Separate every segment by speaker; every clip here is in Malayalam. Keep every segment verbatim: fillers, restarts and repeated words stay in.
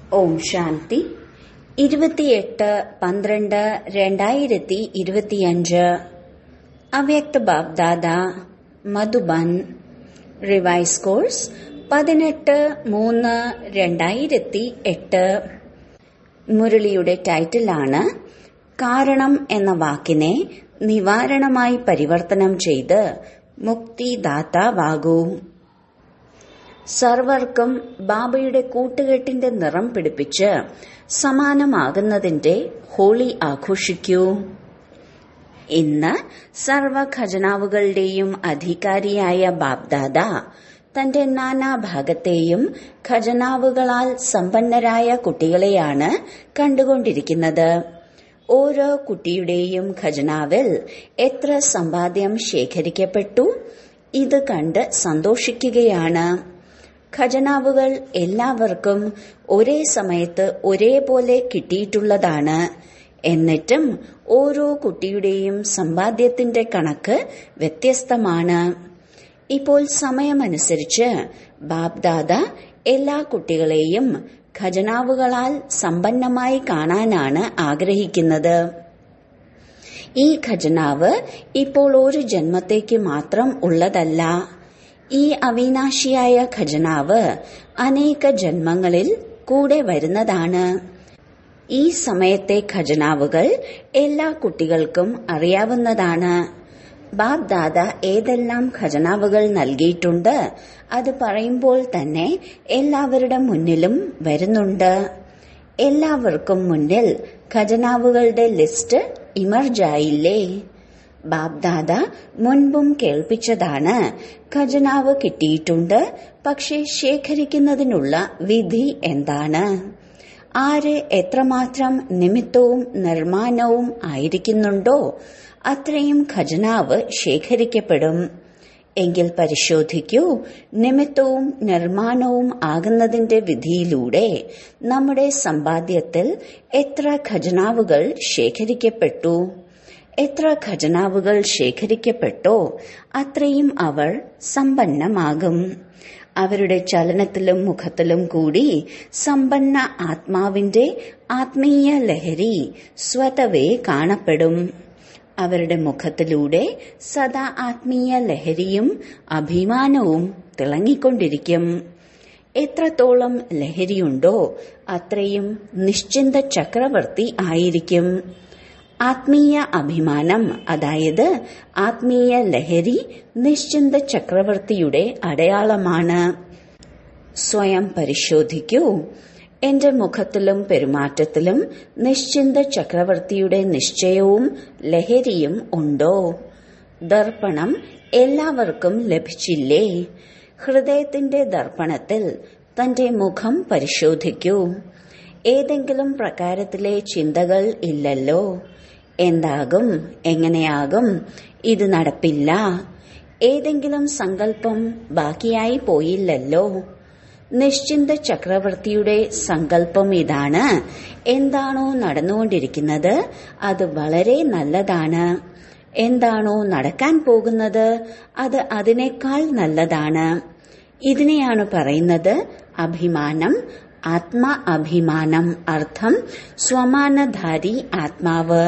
Speaker 1: ഓം ശാന്തി. ഇരുപത്തിയെട്ട് പന്ത്രണ്ട് രണ്ടായിരത്തി ഇരുപത്തിയഞ്ച്. അവ്യക്ത ബാബ്ദാദ, മധുബൻ. റിവൈസ് കോഴ്സ് പതിനെട്ട് മൂന്ന് രണ്ടായിരത്തി എട്ട്. മുരളിയുടെ ടൈറ്റിലാണ് കാരണം എന്ന വാക്കിനെ നിവാരണമായി പരിവർത്തനം ചെയ്ത് മുക്തിദാതാവാകൂ. സർവർക്കും ബാബയുടെ കൂട്ടുകെട്ടിന്റെ നിറം പിടിപ്പിച്ച് സമാനമാകുന്നതിന്റെ ഹോളി ആഘോഷിക്കൂ. ഇന്ന് സർവ ഖജനാവുകളുടെയും അധികാരിയായ ബാബ്ദാദ തന്റെ നാനാഭാഗത്തെയും ഖജനാവുകളാൽ സമ്പന്നരായ കുട്ടികളെയാണ് കണ്ടുകൊണ്ടിരിക്കുന്നത്. ഓരോ കുട്ടിയുടെയും ഖജനാവിൽ എത്ര സമ്പാദ്യം ശേഖരിക്കപ്പെട്ടു, ഇത് കണ്ട് സന്തോഷിക്കുകയാണ്. ഖജനാവുകൾ എല്ലാവർക്കും ഒരേ സമയത്ത് ഒരേപോലെ കിട്ടിയിട്ടുള്ളതാണ്. എന്നിട്ടും ഓരോ കുട്ടിയുടെയും സമ്പാദ്യത്തിന്റെ കണക്ക് വ്യത്യസ്തമാണ്. ഇപ്പോൾ സമയമനുസരിച്ച് ബാബ്ദാദ എല്ലാ കുട്ടികളെയും ഖജനാവുകളാൽ സമ്പന്നമായി കാണാനാണ് ആഗ്രഹിക്കുന്നത്. ഈ ഖജനാവ് ഇപ്പോൾ ഒരു ജന്മത്തേക്ക് മാത്രം ഉള്ളതല്ല. ഈ അവിനാശിയായ ഖജനാവ് അനേക ജന്മങ്ങളിൽ കൂടെ വരുന്നതാണ്. ഈ സമയത്തെ ഖജനാവുകൾ എല്ലാ കുട്ടികൾക്കും അറിയാവുന്നതാണ്. ബാബ്ദാദ ഏതെല്ലാം ഖജനാവുകൾ നൽകിയിട്ടുണ്ട് അത് പറയുമ്പോൾ തന്നെ എല്ലാവരുടെ മുന്നിലും വരുന്നുണ്ട്. എല്ലാവർക്കും മുന്നിൽ ഖജനാവുകളുടെ ലിസ്റ്റ് ഇമർജായില്ലേ? ബാബ്ദാദ മുൻപും കേൾപ്പിച്ചതാണ്, ഖജനാവ് കിട്ടിയിട്ടുണ്ട്, പക്ഷെ ശേഖരിക്കുന്നതിനുള്ള വിധി എന്താണ്? ആര് എത്രമാത്രം നിമിത്തവും നിർമ്മാണവും ആയിരിക്കുന്നുണ്ടോ അത്രയും ഖജനാവ് ശേഖരിക്കപ്പെടും. എങ്കിൽ പരിശോധിക്കൂ, നിമിത്തവും നിർമ്മാണവും ആകുന്നതിന്റെ വിധിയിലൂടെ നമ്മുടെ സമ്പാദ്യത്തിൽ എത്ര ഖജനാവുകൾ ശേഖരിക്കപ്പെട്ടു. എത്ര ഖജനാവുകൾ ശേഖരിക്കപ്പെട്ടോ അത്രയും അവർ സമ്പന്നമാകും. അവരുടെ ചലനത്തിലും മുഖത്തിലും കൂടി സമ്പന്ന ആത്മാവിന്റെ ആത്മീയ ലഹരി സ്വതവേ കാണപ്പെടും. അവരുടെ മുഖത്തിലൂടെ സദാ ആത്മീയ ലഹരിയും അഭിമാനവും തിളങ്ങിക്കൊണ്ടിരിക്കും. എത്രത്തോളം ലഹരിയുണ്ടോ അത്രയും നിശ്ചിന്ത ചക്രവർത്തി ആയിരിക്കും. ആത്മീയ അഭിമാനം, അതായത് ആത്മീയ ലഹരി, നിശ്ചിന്ത ചക്രവർത്തിയുടെ അടയാളമാണ്. സ്വയം പരിശോധിക്കൂ, എന്റെ മുഖത്തിലും പെരുമാറ്റത്തിലും നിശ്ചിന്ത ചക്രവർത്തിയുടെ നിശ്ചയവും ലഹരിയും ഉണ്ടോ? ദർപ്പണം എല്ലാവർക്കും ലഭിച്ചില്ലേ? ഹൃദയത്തിന്റെ ദർപ്പണത്തിൽ തന്റെ മുഖം പരിശോധിക്കൂ. ഏതെങ്കിലും പ്രകാരത്തിലെ ചിന്തകൾ ഇല്ലല്ലോ. എന്താകും, എങ്ങനെയാകും, ഇത് നടപ്പില്ല. ഏതെങ്കിലും സങ്കല്പം ബാക്കിയായി പോയില്ലല്ലോ. നിശ്ചിന്ത ചക്രവർത്തിയുടെ സങ്കല്പം ഇതാണ്, എന്താണോ നടന്നുകൊണ്ടിരിക്കുന്നത് അത് വളരെ നല്ലതാണ്. എന്താണോ നടക്കാൻ പോകുന്നത് അത് അതിനേക്കാൾ നല്ലതാണ്. ഇതിനെയാണ് പറയുന്നത് അഭിമാനം, ആത്മാ അഭിമാനം. അർത്ഥം സ്വമാനധാരി ആത്മാവ്.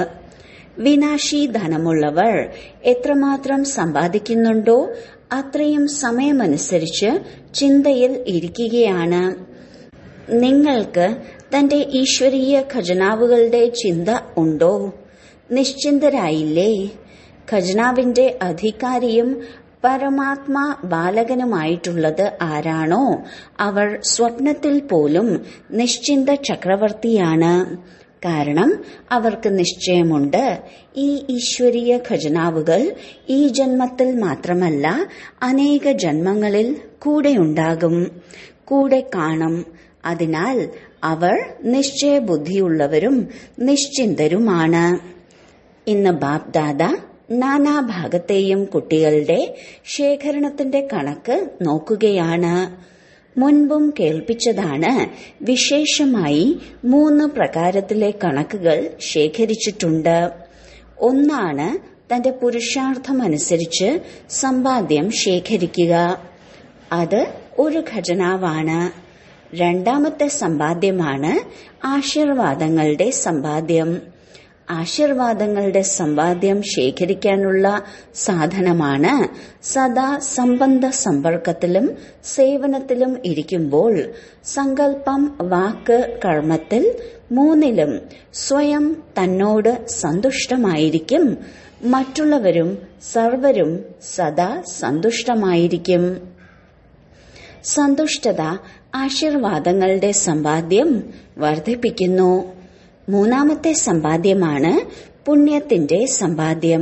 Speaker 1: വിനാശി ധനമുള്ളവർ എത്രമാത്രം സമ്പാദിക്കുന്നുണ്ടോ അത്രയും സമയമനുസരിച്ച് ചിന്തയിൽ ഇരിക്കുകയാണ്. നിങ്ങൾക്ക് തന്റെ ഈശ്വരീയ ഖജനാവുകളുടെ ചിന്ത ഉണ്ടോ? നിശ്ചിന്തരായില്ലേ? ഖജനാവിന്റെ അധികാരിയും പരമാത്മാ ബാലകനുമായിട്ടുള്ളത് ആരാണോ അവർ സ്വപ്നത്തിൽ പോലും നിശ്ചിന്ത ചക്രവർത്തിയാണ്. കാരണം അവർക്ക് നിശ്ചയമുണ്ട്, ഈ ഈശ്വരീയ ഖജനാവുകൾ ഈ ജന്മത്തിൽ മാത്രമല്ല അനേക ജന്മങ്ങളിൽ കൂടെയുണ്ടാകും, കൂടെ കാണും. അതിനാൽ അവർ നിശ്ചയബുദ്ധിയുള്ളവരും നിശ്ചിന്തരുമാണ്. ഇന്ന് ബാബ്ദാദ നാനാഭാഗത്തെയും കുട്ടികളുടെ ശേഖരണത്തിന്റെ കണക്ക് നോക്കുകയാണ്. മുൻപും കേൾപ്പിച്ചതാണ്, വിശേഷമായി മൂന്ന് പ്രകാരത്തിലെ കണക്കുകൾ ശേഖരിച്ചിട്ടുണ്ട്. ഒന്നാണ് തന്റെ പുരുഷാർത്ഥമനുസരിച്ച് സമ്പാദ്യം ശേഖരിക്കുക. അത് ഒരു ഖജനാവാണ്. രണ്ടാമത്തെ സമ്പാദ്യമാണ് ആശീർവാദങ്ങളുടെ സമ്പാദ്യം. ആശീർവാദങ്ങളുടെ സമ്പാദ്യം ശേഖരിക്കാനുള്ള സാധനമാണ് സദാ സംബന്ധ സമ്പർക്കത്തിലും സേവനത്തിലും ഇരിക്കുമ്പോൾ സങ്കല്പം, വാക്ക്, കർമ്മത്തിൽ മൂന്നിലും സ്വയം തന്നോട് സന്തുഷ്ടമായിരിക്കും. മറ്റുള്ളവരും സർവരും സദാ സന്തുഷ്ടമായിരിക്കും. സന്തുഷ്ടത ആശീർവാദങ്ങളുടെ സമ്പാദ്യം വർദ്ധിപ്പിക്കുന്നു. മൂന്നാമത്തെ സമ്പാദ്യമാണ് പുണ്യത്തിന്റെ സമ്പാദ്യം.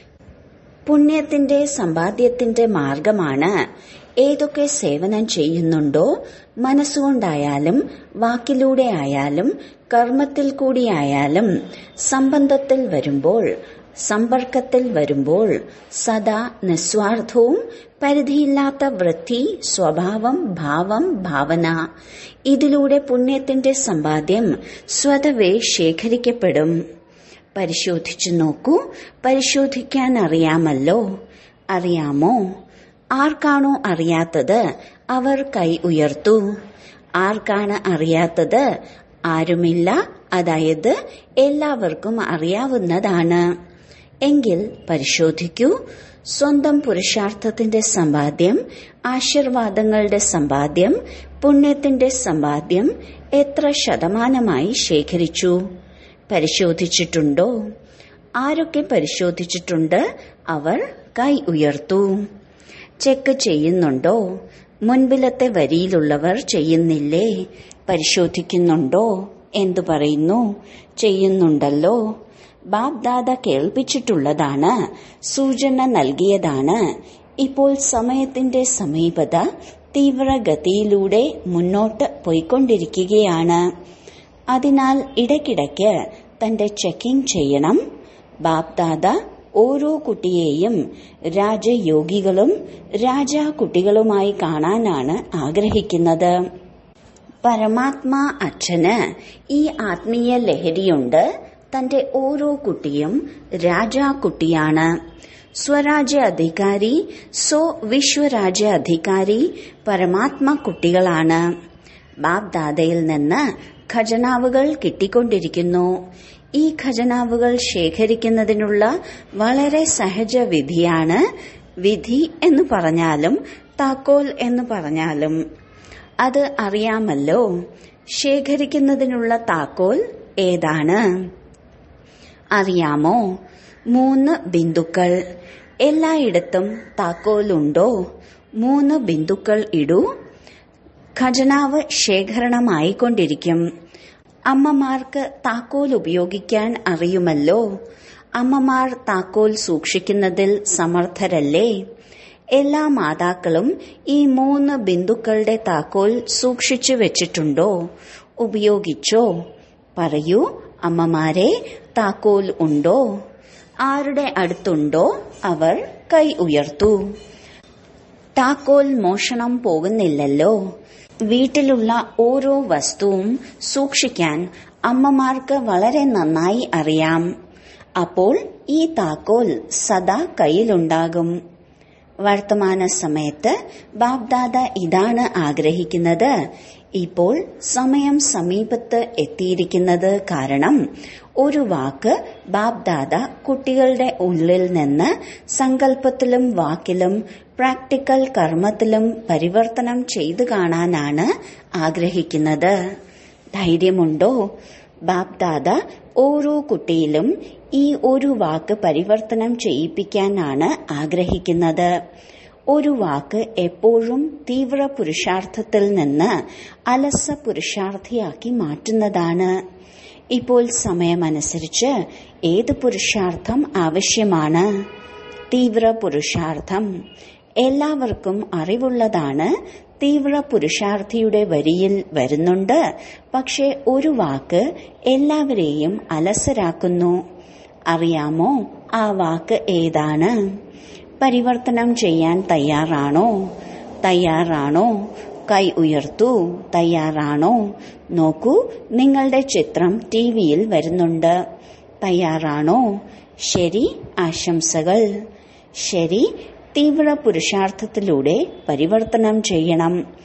Speaker 1: പുണ്യത്തിന്റെ സമ്പാദ്യത്തിന്റെ മാർഗമാണ് ഏതൊക്കെ സേവനം ചെയ്യുന്നുണ്ടോ, മനസ്സുകൊണ്ടായാലും വാക്കിലൂടെ ആയാലും കർമ്മത്തിൽ കൂടിയായാലും സംബന്ധത്തിൽ വരുമ്പോൾ, സമ്പർക്കത്തിൽ വരുമ്പോൾ സദാ നിസ്വാർത്ഥവും പരിധിയില്ലാത്ത വൃത്തി, സ്വഭാവം, ഭാവം, ഭാവന. ഇതിലൂടെ പുണ്യത്തിന്റെ സമ്പാദ്യം സ്വതവേ ശേഖരിക്കപ്പെടും. പരിശോധിച്ചു നോക്കൂ. പരിശോധിക്കാൻ അറിയാമല്ലോ. അറിയാമോ? ആർക്കാണോ അറിയാത്തത് അവർ കൈ ഉയർത്തു. ആർക്കാണ് അറിയാത്തത്? ആരുമില്ല. അതായത് എല്ലാവർക്കും അറിയാവുന്നതാണ്. എങ്കിൽ പരിശോധിക്കൂ. സ്വന്തം പുരുഷാർത്ഥത്തിന്റെ സമ്പാദ്യം, ആശീർവാദങ്ങളുടെ സമ്പാദ്യം, പുണ്യത്തിന്റെ സമ്പാദ്യം എത്ര ശതമാനമായി ശേഖരിച്ചു? പരിശോധിച്ചിട്ടുണ്ടോ? ആരൊക്കെ പരിശോധിച്ചിട്ടുണ്ട്? അവർ കൈ ഉയർത്തു. ചെക്ക് ചെയ്യുന്നുണ്ടോ? മുൻപിലത്തെ വരിയിലുള്ളവർ ചെയ്യുന്നില്ലേ? പരിശോധിക്കുന്നുണ്ടോ? എന്തു പറയുന്നു? ചെയ്യുന്നുണ്ടല്ലോ. ബാബ് ദാദ കേൾപ്പിച്ചിട്ടുള്ളതാണ്, സൂചന നൽകിയതാണ്. ഇപ്പോൾ സമയത്തിന്റെ സമീപത തീവ്രഗതിയിലൂടെ മുന്നോട്ട് പോയിക്കൊണ്ടിരിക്കുകയാണ്. അതിനാൽ ഇടയ്ക്കിടയ്ക്ക് തന്റെ ചെക്കിംഗ് ചെയ്യണം. ബാബ് ദാദ ഓരോ കുട്ടിയെയും രാജയോഗികളും രാജാകുട്ടികളുമായി കാണാനാണ് ആഗ്രഹിക്കുന്നത്. പരമാത്മാ അച്ഛന് ഈ ആത്മീയ ലഹരിയുണ്ട്. തന്റെ ഓരോ കുട്ടിയും രാജാകുട്ടിയാണ്. സ്വരാജ്യ അധികാരി, സോ വിശ്വരാജ്യ അധികാരി പരമാത്മ കുട്ടികളാണ്. ബാബ് ദാദയിൽ നിന്ന് ഖജനാവുകൾ കിട്ടിക്കൊണ്ടിരിക്കുന്നു. ഈ ഖജനാവുകൾ ശേഖരിക്കുന്നതിനുള്ള വളരെ സഹജ വിധിയാണ്. വിധി എന്ന് പറഞ്ഞാലും താക്കോൽ എന്ന് പറഞ്ഞാലും അത് അറിയാമല്ലോ. ശേഖരിക്കുന്നതിനുള്ള താക്കോൽ ഏതാണ് അറിയാമോ? മൂന്ന് ബിന്ദുക്കൾ. എല്ലായിടത്തും താക്കോലുണ്ടോ? മൂന്ന് ബിന്ദുക്കൾ ഇടൂ. ഖജനാവ് ശേഖരണമായിക്കൊണ്ടിരിക്കും. അമ്മമാർക്ക് താക്കോൽ ഉപയോഗിക്കാൻ അറിയുമല്ലോ. അമ്മമാർ താക്കോൽ സൂക്ഷിക്കുന്നതിൽ സമർത്ഥരല്ലേ? എല്ലാ മാതാക്കളും ഈ മൂന്ന് ബിന്ദുക്കളുടെ താക്കോൽ സൂക്ഷിച്ചു വെച്ചിട്ടുണ്ടോ? ഉപയോഗിച്ചോ? പറയൂ അമ്മമാരെ, താക്കോൽ ഉണ്ടോ? ആരുടെ അടുത്തുണ്ടോ അവർ കൈ ഉയർത്തു. താക്കോൽ മോഷണം പോകുന്നില്ലല്ലോ. വീട്ടിലുള്ള ഓരോ വസ്തുവും സൂക്ഷിക്കാൻ അമ്മമാർക്ക് വളരെ നന്നായി അറിയാം. അപ്പോൾ ഈ താക്കോൽ സദാ കയ്യിലുണ്ടാകും. വർത്തമാന സമയത്ത് ബാബ് ദാദ ഇതാണ് ആഗ്രഹിക്കുന്നത്. ഇപ്പോൾ സമയം സമീപത്ത് എത്തിയിരിക്കുന്നത് കാരണം ഒരു വാക്ക് ബാബ് ദാദ കുട്ടികളുടെ ഉള്ളിൽ നിന്ന് സങ്കല്പത്തിലും വാക്കിലും പ്രാക്ടിക്കൽ കർമ്മത്തിലും പരിവർത്തനം ചെയ്തു കാണാനാണ് ആഗ്രഹിക്കുന്നത്. ധൈര്യമുണ്ടോ? ബാബ് ദാദ ഓരോ കുട്ടിയിലും ഈ ഒരു വാക്ക് പരിവർത്തനം ചെയ്യിപ്പിക്കാനാണ് ആഗ്രഹിക്കുന്നത്. ഒരു വാക്ക് എപ്പോഴും തീവ്ര പുരുഷാർത്ഥത്തിൽ നിന്ന് അലസ പുരുഷാർത്ഥിയാക്കി മാറ്റുന്നതാണ്. ഇപ്പോൾ സമയമനുസരിച്ച് ഏത് പുരുഷാർത്ഥം ആവശ്യമാണ്? തീവ്ര പുരുഷാർത്ഥം. എല്ലാവർക്കും അറിവുള്ളതാണ്. തീവ്ര പുരുഷാർത്ഥിയുടെ വരിയിൽ വരുന്നുണ്ട്. പക്ഷെ ഒരു വാക്ക് എല്ലാവരെയും അലസരാക്കുന്നു. അറിയാമോ ആ വാക്ക് ഏതാണ്? പരിവർത്തനം ചെയ്യാൻ തയ്യാറാണോ? തയ്യാറാണോ? കൈ ഉയർത്തൂ. തയ്യാറാണോ? നോക്കൂ, നിങ്ങളുടെ ചിത്രം ടിവിയിൽ വരുന്നുണ്ട്. തയ്യാറാണോ? ശരി, ആശംസകൾ. ശരി, തീവ്ര പുരുഷാർത്ഥത്തിലൂടെ പരിവർത്തനം ചെയ്യണം.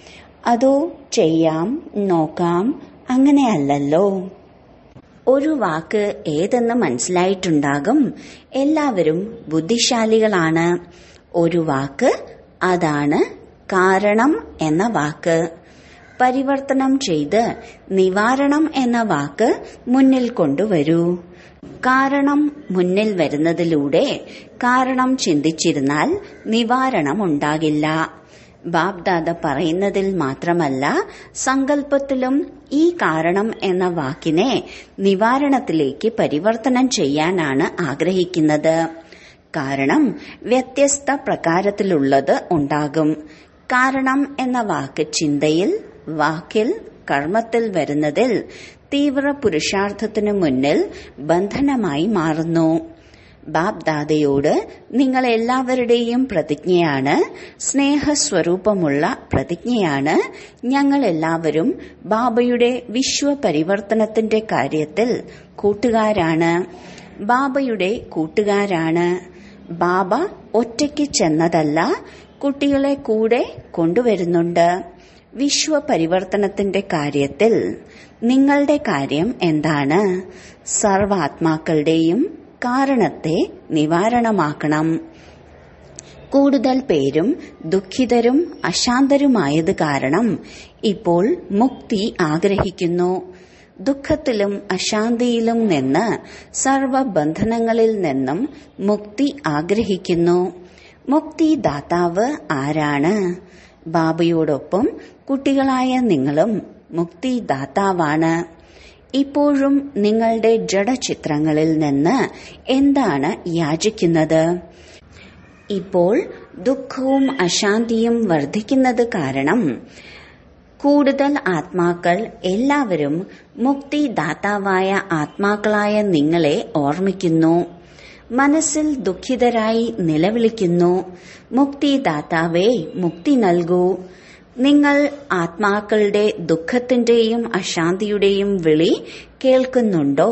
Speaker 1: അതോ ചെയ്യാം, നോക്കാം, അങ്ങനെയല്ലല്ലോ. ഒരു വാക്ക് ഏതെന്ന് മനസ്സിലായിട്ടുണ്ടാകും. എല്ലാവരും ബുദ്ധിശാലികളാണ്. ഒരു വാക്ക്, അതാണ് കാരണം എന്ന വാക്ക്. പരിവർത്തനം ചെയ്ത് നിവാരണം എന്ന വാക്ക് മുന്നിൽ കൊണ്ടുവരൂ. കാരണം മുന്നിൽ വരുന്നതിലൂടെ കാരണം ചിന്തിച്ചിരുന്നാൽ നിവാരണം ഉണ്ടാകില്ല. ബാബ്ദാദ പറയുന്നതിൽ മാത്രമല്ല, സങ്കല്പത്തിലും ഈ കാരണം എന്ന വാക്കിനെ നിവാരണത്തിലേക്ക് പരിവർത്തനം ചെയ്യാനാണ് ആഗ്രഹിക്കുന്നത്. കാരണം വ്യത്യസ്ത പ്രകാരത്തിലുള്ളത് ഉണ്ടാകും. കാരണം എന്ന വാക്ക് ചിന്തയിൽ, വാക്കിൽ, കർമ്മത്തിൽ വരുന്നതിൽ തീവ്ര പുരുഷാർത്ഥത്തിനു മുന്നിൽ ബന്ധനമായി മാറുന്നു. ബാബ്ദാദയോട് നിങ്ങൾ എല്ലാവരുടെയും പ്രതിജ്ഞയാണ്, സ്നേഹസ്വരൂപമുള്ള പ്രതിജ്ഞയാണ്. ഞങ്ങൾ എല്ലാവരും ബാബയുടെ വിശ്വപരിവർത്തനത്തിന്റെ കാര്യത്തിൽ കൂട്ടുകാരാണ്. ബാബയുടെ കൂട്ടുകാരാണ്. ബാബ ഒറ്റയ്ക്ക് ചെന്നതല്ല, കുട്ടികളെ കൂടെ കൊണ്ടുവരുന്നുണ്ട്. വിശ്വപരിവർത്തനത്തിന്റെ കാര്യത്തിൽ നിങ്ങളുടെ കാര്യം എന്താണ്? സർവാത്മാക്കളുടെയും കാരണത്തെ നിവാരണമാക്കണം. കൂടുതൽ പേരും ദുഃഖിതരും അശാന്തരുമായത് കാരണം ഇപ്പോൾ മുക്തി ആഗ്രഹിക്കുന്നു. ദുഃഖത്തിലും അശാന്തിയിലും നിന്ന്, സർവബന്ധനങ്ങളിൽ നിന്നും മുക്തി ആഗ്രഹിക്കുന്നു. മുക്തിദാതാവ് ആരാണ്? ബാബയോടൊപ്പം കുട്ടികളായ നിങ്ങളും മുക്തിദാതാവാണ്. ഇപ്പോഴും നിങ്ങളുടെ ജഡചിത്രങ്ങളിൽ നിന്ന് എന്താണ് യാചിക്കുന്നത്? ഇപ്പോൾ ദുഃഖവും അശാന്തിയും വർദ്ധിക്കുന്നത് കാരണം കൂടുതൽ ആത്മാക്കൾ എല്ലാവരും മുക്തിദാതാവായ ആത്മാക്കളായ നിങ്ങളെ ഓർമ്മിക്കുന്നു. മനസ്സിൽ ദുഃഖിതരായി നിലവിളിക്കുന്നു, മുക്തിദാതാവേ മുക്തി നൽകൂ. നിങ്ങൾ ആത്മാക്കളുടെ ദുഃഖത്തിന്റെയും അശാന്തിയുടെയും വിളി കേൾക്കുന്നുണ്ടോ?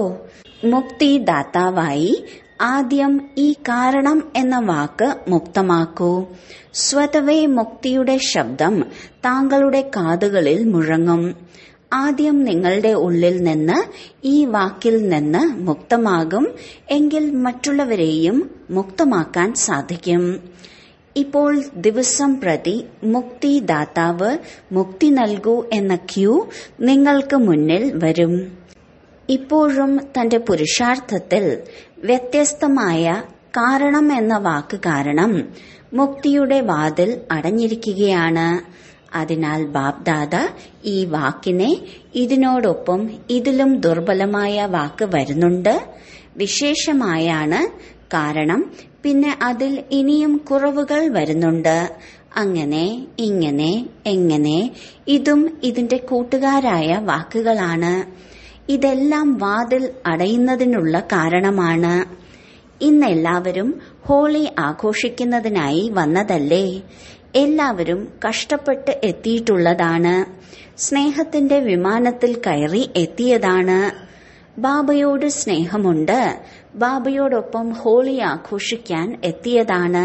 Speaker 1: മുക്തിദാതാവായി ആദ്യം ഈ കാരണം എന്ന വാക്ക് മുക്തമാക്കൂ. സ്വതവേ മുക്തിയുടെ ശബ്ദം താങ്കളുടെ കാതുകളിൽ മുഴങ്ങും. ആദ്യം നിങ്ങളുടെ ഉള്ളിൽ നിന്ന് ഈ വാക്കിൽ നിന്ന് മുക്തമാകും. എങ്കിൽ മറ്റുള്ളവരെയും മുക്തമാക്കാൻ സാധിക്കും. ഇപ്പോൾ ദിവസം പ്രതി മുക്തിദാതാവ് മുക്തി നൽകൂ എന്ന ക്യൂ നിങ്ങൾക്ക് മുന്നിൽ വരും. ഇപ്പോഴും തന്റെ പുരുഷാർത്ഥത്തിൽ വ്യത്യസ്തമായ കാരണം എന്ന വാക്ക് കാരണം മുക്തിയുടെ വാതിൽ അടഞ്ഞിരിക്കുകയാണ്. അതിനാൽ ബാബ്ദാദ ഈ വാക്കിനെ ഇതിനോടൊപ്പം ഇതിലും ദുർബലമായ വാക്ക് വരുന്നുണ്ട്, വിശേഷമായാണ്. കാരണം പിന്നെ അതിൽ ഇനിയും കുറവുകൾ വരുന്നുണ്ട്. അങ്ങനെ ഇങ്ങനെ എങ്ങനെ ഇതും ഇതിന്റെ കൂട്ടുകാരായ വാക്കുകളാണ്. ഇതെല്ലാം വാതിൽ അടയുന്നതിനുള്ള കാരണമാണ്. ഇന്നെല്ലാവരും ഹോളി ആഘോഷിക്കുന്നതിനായി വന്നതല്ലേ? എല്ലാവരും കഷ്ടപ്പെട്ട് എത്തിയിട്ടുള്ളതാണ്. സ്നേഹത്തിന്റെ വിമാനത്തിൽ കയറി എത്തിയതാണ്. ബാബയോട് സ്നേഹമുണ്ട്. ബാബയോടൊപ്പം ഹോളി ആഘോഷിക്കാൻ എത്തിയതാണ്.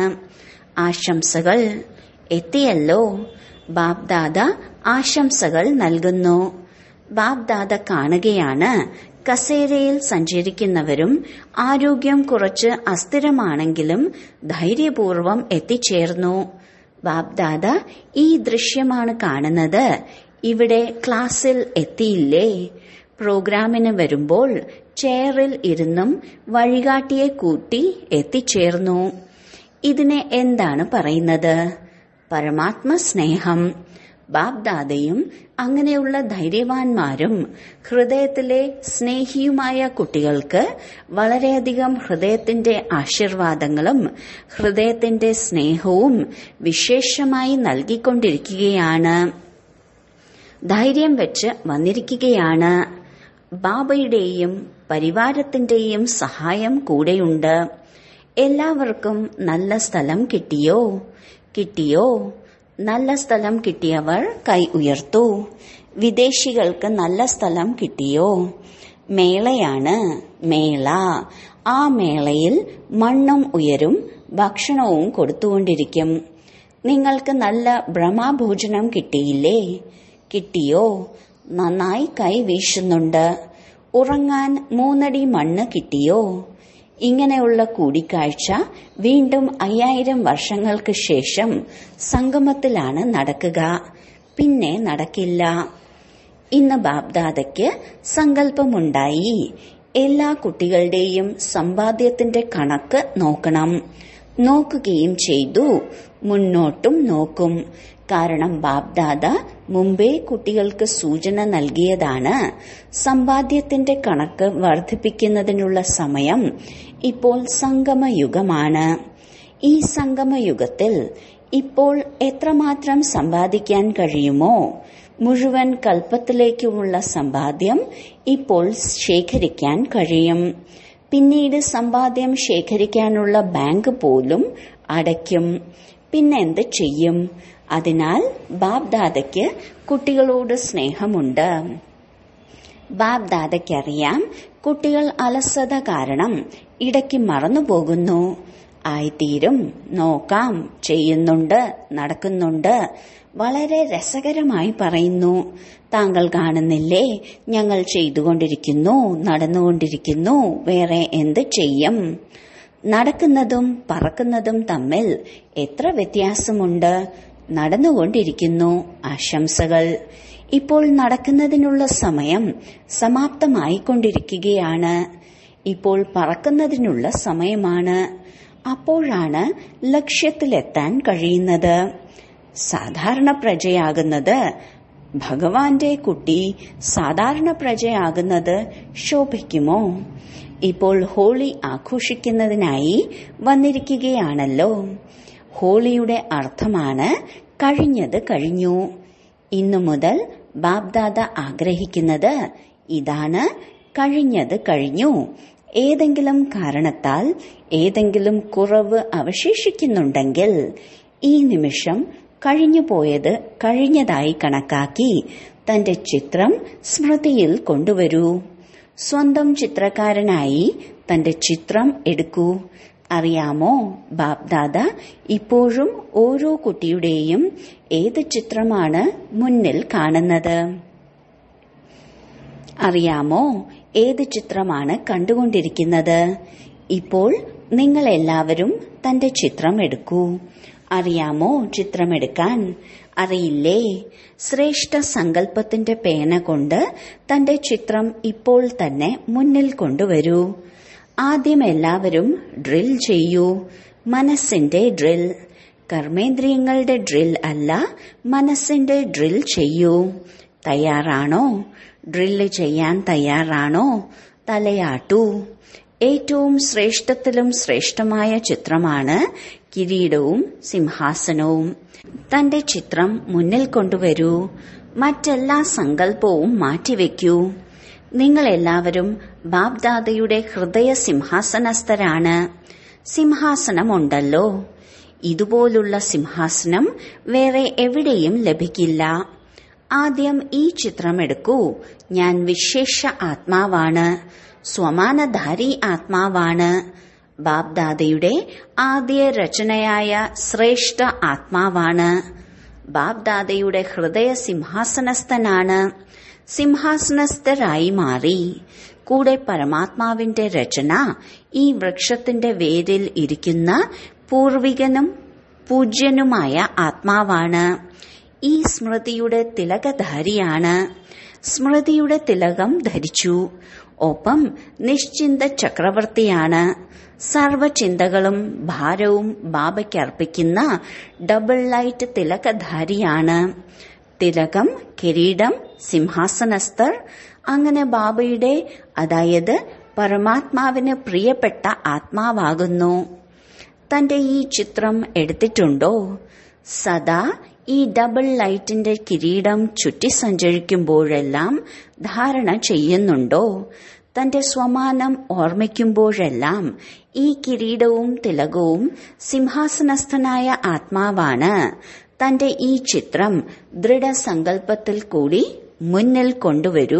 Speaker 1: ആശംസകൾ എത്തിയല്ലോ. ബാബ്ദാദ ആശംസകൾ നൽകുന്നു. ബാബ്ദാദ കാണുകയാണ്, കസേരയിൽ സഞ്ചരിക്കുന്നവരും ആരോഗ്യം കുറച്ച് അസ്ഥിരമാണെങ്കിലും ധൈര്യപൂർവം എത്തിച്ചേർന്നു. ബാബ്ദാദ ഈ ദൃശ്യമാണ് കാണുന്നത്. ഇവിടെ ക്ലാസ്സിൽ എത്തിയില്ലേ? പ്രോഗ്രാമിന് വരുമ്പോൾ ചെയറിൽ ഇരുന്നും വഴികാട്ടിയെ കൂട്ടി എത്തിച്ചേർന്നു. ഇതിനെ എന്താണ് പറയുന്നത്? പരമാത്മ സ്നേഹം. ബാബ്ദാദയും അങ്ങനെയുള്ള ധൈര്യവാന്മാരും ഹൃദയത്തിലെ സ്നേഹിയുമായ കുട്ടികൾക്ക് വളരെയധികം ഹൃദയത്തിന്റെ ആശീർവാദങ്ങളും ഹൃദയത്തിന്റെ സ്നേഹവും വിശേഷമായി നൽകിക്കൊണ്ടിരിക്കുകയാണ്. ധൈര്യം വെച്ച് വന്നിരിക്കുകയാണ്. ബാബയുടെയും പരിവാരത്തിന്റെയും സഹായം കൂടെയുണ്ട്. എല്ലാവർക്കും നല്ല സ്ഥലം കിട്ടിയോ? കിട്ടിയോ? നല്ല സ്ഥലം കിട്ടിയവർ കൈ ഉയർത്തു. വിദേശികൾക്ക് നല്ല സ്ഥലം കിട്ടിയോ? മേളയാണ്, മേള. ആ മേളയിൽ മണ്ണും ഉയരും ഭക്ഷണവും കൊടുത്തുകൊണ്ടിരിക്കും. നിങ്ങൾക്ക് നല്ല ബ്രഹ്മഭോജനം കിട്ടിയില്ലേ? കിട്ടിയോ? നന്നായി കൈ വീശുന്നുണ്ട്. ഉറങ്ങാൻ മൂന്നടി മണ്ണ് കിട്ടിയോ? ഇങ്ങനെയുള്ള കൂടിക്കാഴ്ച വീണ്ടും അയ്യായിരം വർഷങ്ങൾക്ക് ശേഷം സംഗമത്തിലാണ് നടക്കുക, പിന്നെ നടക്കില്ല. ഇന്ന് ബാബ്ദാദയ്ക്ക് സങ്കല്പമുണ്ടായി, എല്ലാ കുട്ടികളുടെയും സമ്പാദ്യത്തിന്റെ കണക്ക് നോക്കണം. നോക്കുകയും ചെയ്തു, മുന്നോട്ടും നോക്കും. കാരണം ബാബ്ദാദ മുമ്പേ കുട്ടികൾക്ക് സൂചന നൽകിയതാണ്. സമ്പാദ്യത്തിന്റെ കണക്ക് വർദ്ധിപ്പിക്കുന്നതിനുള്ള സമയം ഇപ്പോൾ സംഗമയുഗമാണ്. ഈ സംഗമയുഗത്തിൽ ഇപ്പോൾ എത്രമാത്രം സമ്പാദിക്കാൻ കഴിയുമോ മുഴുവൻ കൽപ്പത്തിലേക്കുമുള്ള സമ്പാദ്യം ഇപ്പോൾ ശേഖരിക്കാൻ കഴിയും. പിന്നീട് സമ്പാദ്യം ശേഖരിക്കാനുള്ള ബാങ്ക് പോലും അടയ്ക്കും. പിന്നെന്ത് ചെയ്യും? അതിനാൽ ബാബ്ദാദയ്ക്ക് കുട്ടികളോട് സ്നേഹമുണ്ട്. ബാബ്ദാദയ്ക്കറിയാം കുട്ടികൾ അലസത കാരണം ഇടയ്ക്ക് മറന്നുപോകുന്നു. ആയിത്തീരും, നോക്കാം, ചെയ്യുന്നുണ്ട്, നടക്കുന്നുണ്ട്. വളരെ രസകരമായി പറയുന്നു. താങ്കൾ കാണുന്നില്ലേ, ഞങ്ങൾ ചെയ്തുകൊണ്ടിരിക്കുന്നു, നടന്നുകൊണ്ടിരിക്കുന്നു, വേറെ എന്ത് ചെയ്യും? നടക്കുന്നതും പറക്കുന്നതും തമ്മിൽ എത്ര വ്യത്യാസമുണ്ട്? നടന്നുകൊണ്ടിരിക്കുന്നു. ആശംസകൾ. ഇപ്പോൾ നടക്കുന്നതിനുള്ള സമയം സമാപ്തമായിക്കൊണ്ടിരിക്കുകയാണ്. ഇപ്പോൾ പറക്കുന്നതിനുള്ള സമയമാണ്. അപ്പോഴാണ് ലക്ഷ്യത്തിലെത്താൻ കഴിയുന്നത്. സാധാരണ പ്രജയാകുന്നത്, ഭഗവാന്റെ കുട്ടി സാധാരണ പ്രജയാകുന്നത് ശോഭിക്കുമോ? ഇപ്പോൾ ഹോളി ആഘോഷിക്കുന്നതിനായി വന്നിരിക്കുകയാണല്ലോ. ഹോളിയുടെ അർത്ഥമാണ് കഴിഞ്ഞത് കഴിഞ്ഞു. ഇന്നു മുതൽ ബാബ്ദാദ ആഗ്രഹിക്കുന്നത് ഇതാണ്, കഴിഞ്ഞത് കഴിഞ്ഞു. ഏതെങ്കിലും കാരണത്താൽ ഏതെങ്കിലും കുറവ് അവശേഷിക്കുന്നുണ്ടെങ്കിൽ ഈ നിമിഷം കഴിഞ്ഞുപോയത് കഴിഞ്ഞതായി കണക്കാക്കി തന്റെ ചിത്രം സ്മൃതിയിൽ കൊണ്ടുവരൂ. സ്വന്തം ചിത്രകാരനായി തന്റെ ചിത്രം എടുക്കൂ. അറിയാമോ, ബാബ്ദാദ ഇപ്പോഴും ഓരോ കുട്ടിയുടെയും ഏത് ചിത്രമാണ് മുന്നിൽ കാണുന്നത്? അറിയാമോ, ഏത് ചിത്രമാണ് കണ്ടുകൊണ്ടിരിക്കുന്നത്? ഇപ്പോൾ നിങ്ങൾ എല്ലാവരും തന്റെ ചിത്രം എടുക്കൂ. അറിയാമോ ചിത്രമെടുക്കാൻ? അറിയില്ലേ? ശ്രേഷ്ഠ സങ്കല്പത്തിന്റെ പേന കൊണ്ട് തന്റെ ചിത്രം ഇപ്പോൾ തന്നെ മുന്നിൽ കൊണ്ടുവരൂ. ആദ്യം എല്ലാവരും ഡ്രിൽ ചെയ്യൂ. മനസ്സിന്റെ ഡ്രിൽ, കർമ്മേന്ദ്രിയങ്ങളുടെ ഡ്രിൽ അല്ല, മനസ്സിന്റെ ഡ്രിൽ ചെയ്യൂ. തയ്യാറാണോ? ഡ്രില്ല് ചെയ്യാൻ തയ്യാറാണോ? തലയാട്ടൂ. ഏറ്റവും ശ്രേഷ്ഠത്തിലും ശ്രേഷ്ഠമായ ചിത്രമാണ് കിരീടവും സിംഹാസനവും. തന്റെ ചിത്രം മുന്നിൽ കൊണ്ടുവരൂ. മറ്റെല്ലാ സങ്കല്പവും മാറ്റിവെക്കൂ. നിങ്ങൾ എല്ലാവരും ബാബ്ദാദയുടെ ഹൃദയ സിംഹാസനസ്ഥരാണ്. സിംഹാസനമുണ്ടല്ലോ. ഇതുപോലുള്ള സിംഹാസനം വേറെ എവിടെയും ലഭിക്കില്ല. ആദ്യം ഈ ചിത്രമെടുക്കൂ. ഞാൻ വിശേഷ ആത്മാവാണ്, സ്വമാനധാരി ആത്മാവാണ്. ബാബ്ദാദയുടെ ആദ്യ രചനയായ ശ്രേഷ്ഠ ആത്മാവാണ്. ബാബ്ദാദയുടെ ഹൃദയ സിംഹാസനസ്ഥനാണ്. സിംഹാസനസ്ഥരായി മാറി. കൂടെ പരമാത്മാവിന്റെ രചന ഈ വൃക്ഷത്തിന്റെ വേരിൽ ഇരിക്കുന്ന പൂർവികനും പൂജ്യനുമായ ആത്മാവാണ്. ഈ സ്മൃതിയുടെ തിലകധാരിയാണ്. സ്മൃതിയുടെ തിലകം ധരിച്ചു. ഒപ്പം നിശ്ചിന്ത ചക്രവർത്തിയാണ്. സർവചിന്തകളും ഭാരവും ബാബയ്ക്കർപ്പിക്കുന്ന ഡബിൾ ലൈറ്റ് തിലകധാരിയാണ്. തിലകം, കിരീടം, സിംഹാസനസ്ഥർ. അങ്ങനെ ബാബയുടെ, അതായത് പരമാത്മാവിന് പ്രിയപ്പെട്ട ആത്മാവാകുന്നു. തന്റെ ഈ ചിത്രം എടുത്തിട്ടുണ്ടോ? സദാ ഈ ഡബിൾ ലൈറ്റിന്റെ കിരീടം ചുറ്റി സഞ്ചരിക്കുമ്പോഴെല്ലാം ധാരണ ചെയ്യുന്നുണ്ടോ? തന്റെ സ്വമാനം ഓർമ്മിക്കുമ്പോഴെല്ലാം ഈ കിരീടവും തിലകവും സിംഹാസനസ്ഥനായ ആത്മാവാണ്. തന്റെ ഈ ചിത്രം ദൃഢസങ്കല്പത്തിൽ കൂടി മുന്നിൽ കൊണ്ടുവരൂ.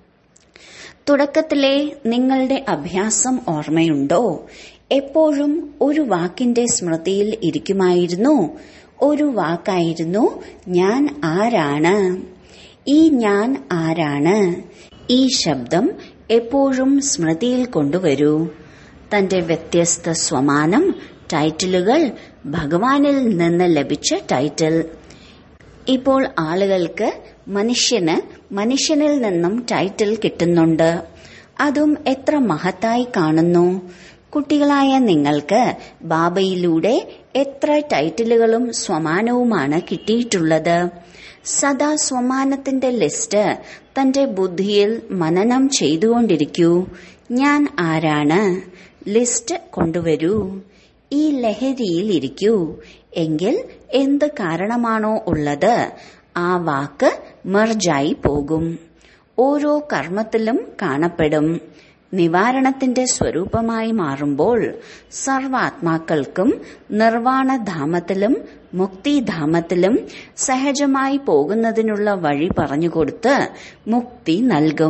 Speaker 1: തുടക്കത്തിലെ നിങ്ങളുടെ അഭ്യാസം ഓർമ്മയുണ്ടോ? എപ്പോഴും ഒരു വാക്കിന്റെ സ്മൃതിയിൽ ഇരിക്കുമായിരുന്നു. ഒരു വാക്കായിരുന്നു, ഞാൻ ആരാണ്. ഈ ഞാൻ ആരാണ്? ഈ ശബ്ദം എപ്പോഴും സ്മൃതിയിൽ കൊണ്ടുവരൂ. തന്റെ വ്യത്യസ്ത സ്വമാനം, ടൈറ്റിലുകൾ, ഭഗവാനിൽ നിന്ന് ലഭിച്ച ടൈറ്റിൽ. ഇപ്പോൾ ആളുകൾക്ക് മനുഷ്യന് മനുഷ്യനിൽ നിന്നും ടൈറ്റിൽ കിട്ടുന്നുണ്ട്. അതും എത്ര മഹത്തായി കാണുന്നു. കുട്ടികളായ നിങ്ങൾക്ക് ബാബയിലൂടെ എത്ര ടൈറ്റിലുകളും സ്വമാനവുമാണ് കിട്ടിയിട്ടുള്ളത്. സദാ സ്വമാനത്തിന്റെ ലിസ്റ്റ് തന്റെ ബുദ്ധിയിൽ മനനം ചെയ്തുകൊണ്ടിരിക്കൂ. ഞാൻ ആരാണ്? ലിസ്റ്റ് കൊണ്ടുവരൂ. ഈ ലഹരിയിൽ ഇരിക്കൂ. എങ്കിൽ എന്ത് കാരണമാണോ ഉള്ളത് ആ വാക്ക് മെർജായി പോകും. ഓരോ കർമ്മത്തിലും കാണപ്പെടും. നിവാരണത്തിന്റെ സ്വരൂപമായി മാറുമ്പോൾ സർവാത്മാക്കൾക്കും നിർവാണധാമത്തിലും മുക്തിധാമത്തിലും സഹജമായി പോകുന്നതിനുള്ള വഴി പറഞ്ഞുകൊടുത്ത് മുക്തി നൽകും.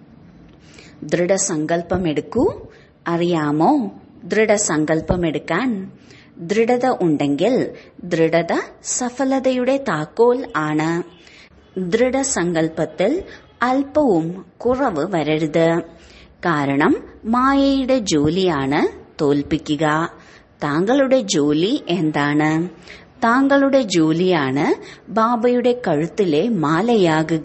Speaker 1: ദൃഢസങ്കല്പമെടുക്കൂ. അറിയാമോ ദൃഢസങ്കല്പമെടുക്കാൻ? ദൃഢത ഉണ്ടെങ്കിൽ ദൃഢത സഫലതയുടെ താക്കോൽ ആണ്. ദൃഢസങ്കല്പത്തിൽ അല്പവും കുറവ് വരരുത്. കാരണം മായയുടെ ജോലിയാണ് തോൽപ്പിക്കുക. താങ്കളുടെ ജോലി എന്താണ്? താങ്കളുടെ ജോലിയാണ് ബാബയുടെ കഴുത്തിലെ മാലയാകുക.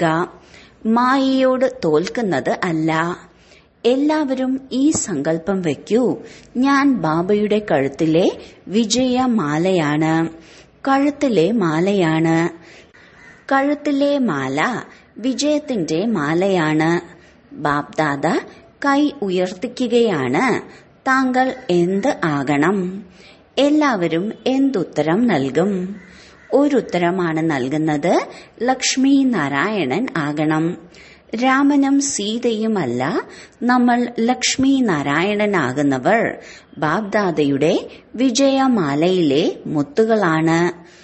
Speaker 1: മായയോട് തോൽക്കുന്നത് അല്ല. എല്ലാവരും ഈ സങ്കല്പം വയ്ക്കൂ. ഞാൻ ബാബയുടെ കഴുത്തിലെ വിജയമാലയാണ്. കഴുത്തിലെ മാലയാണ്. കഴുത്തിലെ മാല വിജയത്തിന്റെ മാലയാണ്. ബാബ്ദാദ കൈ ഉയർത്തിക്കുകയാണ്. താങ്കൾ എന്ത് ആകണം? എല്ലാവരും എന്തുത്തരം നൽകും? ഒരുത്തരമാണ് നൽകുന്നത്. ലക്ഷ്മി നാരായണൻ ആകണം. രാമനും സീതയുമല്ല, നമ്മൾ ലക്ഷ്മി നാരായണനാകുന്നവർ ബാബ്ദാദയുടെ വിജയമാലയിലെ മുത്തുകളാണ്.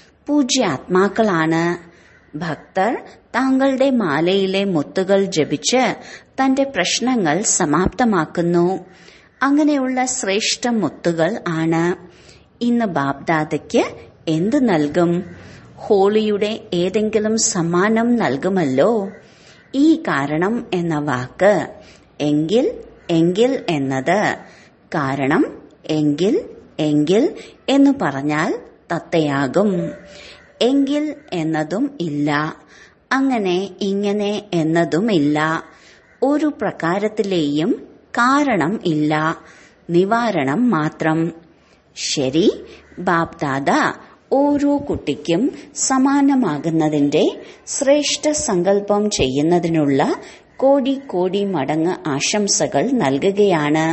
Speaker 1: പൂജ്യാത്മാക്കളാണ്. ഭക്തർ താങ്കളുടെ മാലയിലെ മുത്തുകൾ ജപിച്ച് തന്റെ പ്രശ്നങ്ങൾ സമാപ്തമാക്കുന്നു. അങ്ങനെയുള്ള ശ്രേഷ്ഠ മുത്തുകൾ ആണ്. ഇന്ന് ബാബ്ദാദയ്ക്ക് എന്ത് നൽകും? ഹോളിയുടെ ഏതെങ്കിലും സമ്മാനം നൽകുമല്ലോ. ഈ കാരണം എന്ന വാക്ക് എങ്കിൽ എങ്കിൽ എന്നത് കാരണം എങ്കിൽ എങ്കിൽ എന്ന് പറഞ്ഞാൽ തത്തയാകും. എങ്കിൽ എന്നതും ഇല്ല. അങ്ങനെ ഇങ്ങനെ എന്നതുമില്ല. ഒരു പ്രകാരത്തിലെയും കാരണം ഇല്ല. നിവാരണം മാത്രം. ശരി, ബാബ്ദാദ ഓരോ കുട്ടിക്കും സമാനമാകുന്നതിന്റെ ശ്രേഷ്ഠ സങ്കല്പം ചെയ്യുന്നതിനുള്ള കോടി കോടി മടങ്ങ് ആശംസകൾ നൽകുകയാണ്.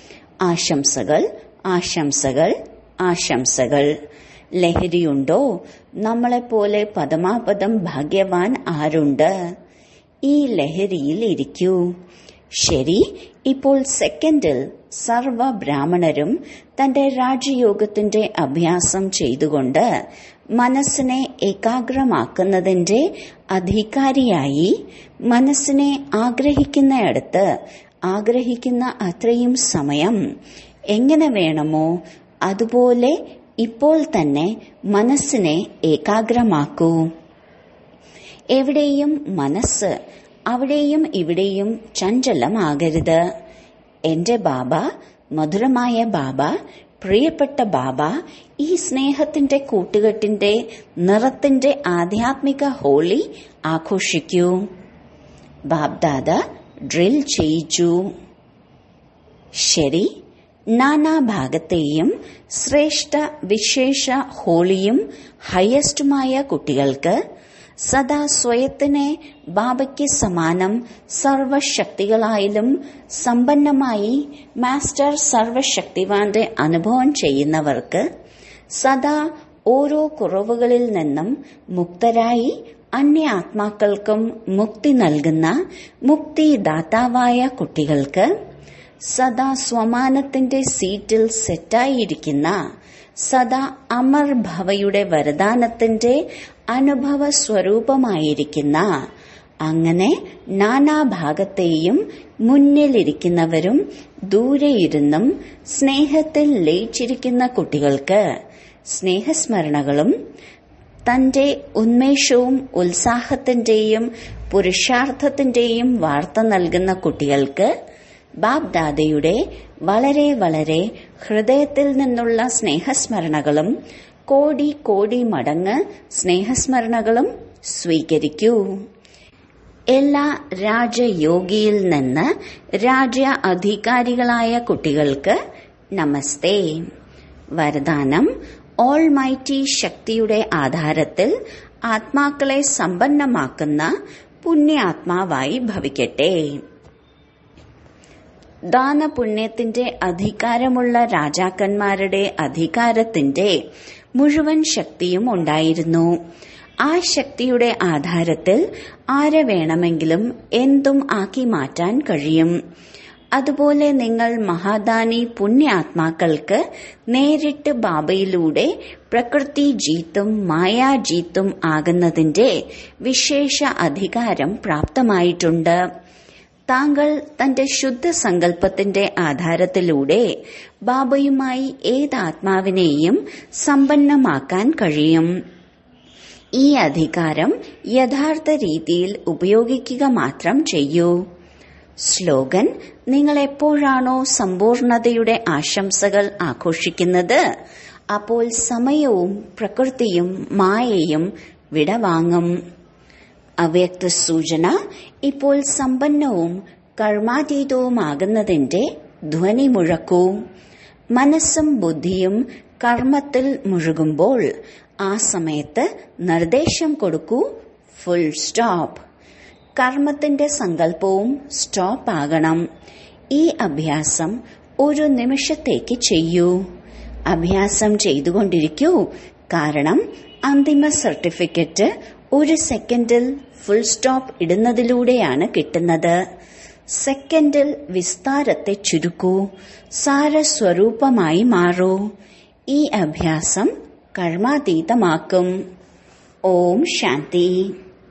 Speaker 1: ആശംസകൾ, ആശംസകൾ, ആശംസകൾ. ലഹരിയുണ്ടോ? നമ്മളെപ്പോലെ പദമാപദം ഭാഗ്യവാൻ ആരുണ്ട്? ഈ ലഹരിയിൽ ഇരിക്കൂ. ശരി, ഇപ്പോൾ സെക്കൻഡിൽ സർവ ബ്രാഹ്മണരും തന്റെ രാജയോഗത്തിന്റെ അഭ്യാസം ചെയ്തുകൊണ്ട് മനസ്സിനെ ഏകാഗ്രമാക്കുന്നതിന്റെ അധികാരിയായി മനസ്സിനെ ആഗ്രഹിക്കുന്നയിടത്ത് ആഗ്രഹിക്കുന്ന അത്രയും സമയം എങ്ങനെ വേണമോ അതുപോലെ ഇപ്പോൾ തന്നെ മനസ്സിനെ ഏകാഗ്രമാക്കൂ. എവിടെയും മനസ്സ് അവിടെയും ഇവിടെയും ചഞ്ചലമാകരുത്. എന്റെ ബാബ, മധുരമായ ബാബ, പ്രിയപ്പെട്ട ബാബ, ഈ സ്നേഹത്തിന്റെ കൂട്ടുകെട്ടിന്റെ നിറത്തിന്റെ ആധ്യാത്മിക ഹോളി ആഘോഷിക്കൂ. ബാബ്ദാദ ഡ്രിൽ ചെയ്യിച്ചു. ശരി, നാനാഭാഗത്തെയും ശ്രേഷ്ഠ വിശേഷ ഹോളിയും ഹയസ്റ്റുമായ കുട്ടികൾക്ക് സദാ സ്വയത്തിനെ ബാബയ്ക്ക് സമാനം സർവശക്തികളായാലും സമ്പന്നമായി മാസ്റ്റർ സർവശക്തിവാന്റെ അനുഭവം ചെയ്യുന്നവർക്ക് സദാ ഓരോ കുറവുകളിൽ നിന്നും മുക്തരായി അന്യ ആത്മാക്കൾക്കും മുക്തി നൽകുന്ന മുക്തിദാതാവായ കുട്ടികൾക്ക് സദാ സ്വമാനത്തിന്റെ സീറ്റിൽ സെറ്റായിരിക്കുന്ന സദാ അമർ ഭവയുടെ വരദാനത്തിന്റെ അനുഭവ സ്വരൂപമായിരിക്കുന്ന അങ്ങനെ നാനാഭാഗത്തെയും മുന്നിലിരിക്കുന്നവരും ദൂരെയിരുന്നും സ്നേഹത്തിൽ ലയിച്ചിരിക്കുന്ന കുട്ടികൾക്ക് സ്നേഹസ്മരണകളും തന്റെ ഉന്മേഷവും ഉത്സാഹത്തിന്റെയും പുരുഷാർത്ഥത്തിന്റെയും വാർത്ത നൽകുന്ന കുട്ടികൾക്ക് ബാബ് ദാദയുടെ വളരെ വളരെ ഹൃദയത്തിൽ നിന്നുള്ള സ്നേഹസ്മരണകളും കോടി കോടി മടങ്ങ് സ്നേഹസ്മരണകളും സ്വീകരിക്കൂ. എല്ലാ രാജയോഗിയിൽ നിന്ന് രാജ്യ അധികാരികളായ കുട്ടികൾക്ക് നമസ്തേ. വരദാനം: ഓൾമൈറ്റി ശക്തിയുടെ ആധാരത്തിൽ ആത്മാക്കളെ സമ്പന്നമാക്കുന്ന പുണ്യാത്മാവായി ഭവിക്കട്ടെ. ദാനപുണ്യത്തിന്റെ അധികാരമുള്ള രാജാക്കന്മാരുടെ അധികാരത്തിന്റെ മുഴുവൻ ശക്തിയും ഉണ്ടായിരുന്നു. ആ ശക്തിയുടെ ആധാരത്തിൽ ആരെ വേണമെങ്കിലും എന്തും ആക്കി മാറ്റാൻ കഴിയും. അതുപോലെ നിങ്ങൾ മഹാദാനി പുണ്യാത്മാക്കൾക്ക് നേരിട്ട് ബാബയിലൂടെ പ്രകൃതി ജീത്തും മായാജീത്തും ആകുന്നതിന്റെ വിശേഷ അധികാരം പ്രാപ്തമായിട്ടുണ്ട്. താങ്കൾ തന്റെ ശുദ്ധ സങ്കല്പത്തിന്റെ ആധാരത്തിലൂടെ ബാബയുമായി ഏതാത്മാവിനെയും സമ്പന്നമാക്കാൻ കഴിയും. ഈ അധികാരം യഥാർത്ഥ രീതിയിൽ ഉപയോഗിക്കുക മാത്രം ചെയ്യൂ. സ്ലോഗൻ: നിങ്ങൾ എപ്പോഴാണോ സമ്പൂർണതയുടെ ആശംസകൾ ആഘോഷിക്കുന്നത്, അപ്പോൾ സമയവും പ്രകൃതിയും മായയും വിടവാങ്ങും. അവ്യക്ത സൂചന: ഇപ്പോൾ സമ്പന്നവും കർമാതീതവുമാകുന്നതിന്റെ ധ്വനി മുഴക്കൂ. മനസ്സും ബുദ്ധിയും കർമ്മത്തിൽ മുഴുകുമ്പോൾ ആ സമയത്ത് നിർദ്ദേശം കൊടുക്കൂ: ഫുൾ സ്റ്റോപ്പ്. കർമ്മത്തിന്റെ സങ്കല്പവും സ്റ്റോപ്പ് ആകണം. ഈ അഭ്യാസം ഒരു നിമിഷത്തേക്ക് ചെയ്യൂ. അഭ്യാസം ചെയ്തുകൊണ്ടിരിക്കൂ. കാരണം അന്തിമ സർട്ടിഫിക്കറ്റ് ഒരു സെക്കൻഡിൽ ഫുൾ സ്റ്റോപ്പ് ഇടുന്നതിലൂടെയാണ് കിട്ടുന്നത്. സെക്കൻഡിൽ വിസ്താരത്തെ ചുരുക്കൂ. സാരസ്വരൂപമായി മാറൂ. ഈ അഭ്യാസം കർമാതീതമാക്കും. ഓം ശാന്തി.